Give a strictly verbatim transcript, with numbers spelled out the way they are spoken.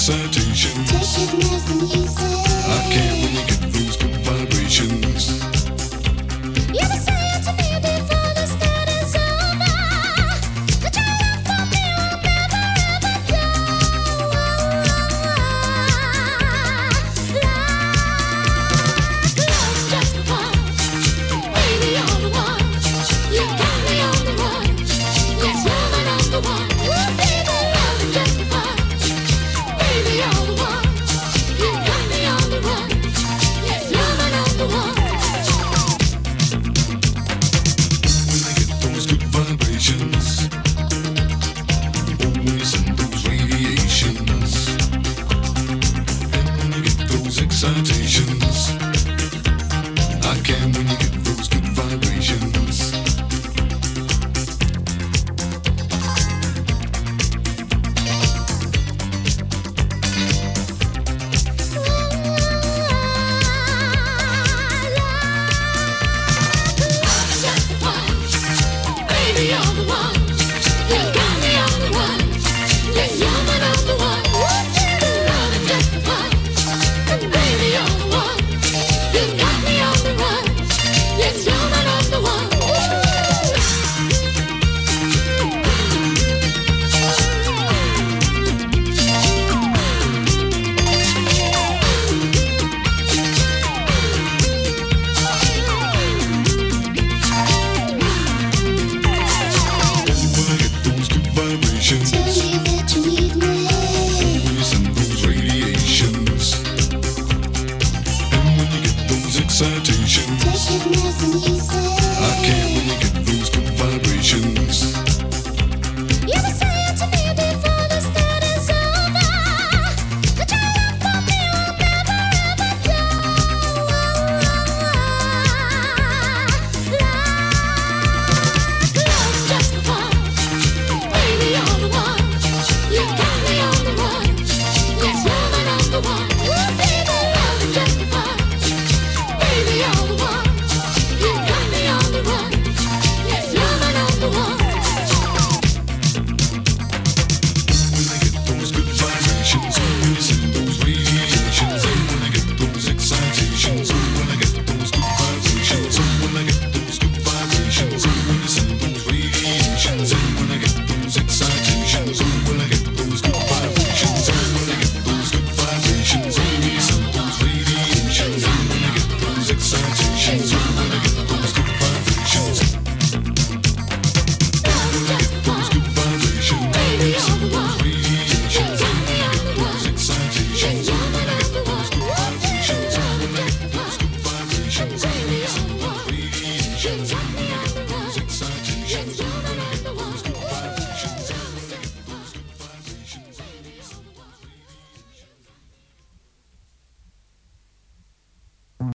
excitations. Take it nice and easy. I can't when you get those good vibrations. You were saying to me before the start is over that your love for me will never ever go. Like love just fun, baby, you're the one. You got me on the run. Yes, you're the number one. Ooh, baby, love is just fun, baby, you're the one. You got me on the run. Yes, you're the number one. When I get those good vibrations, oh, when you send those radiations, and when I get those excitations.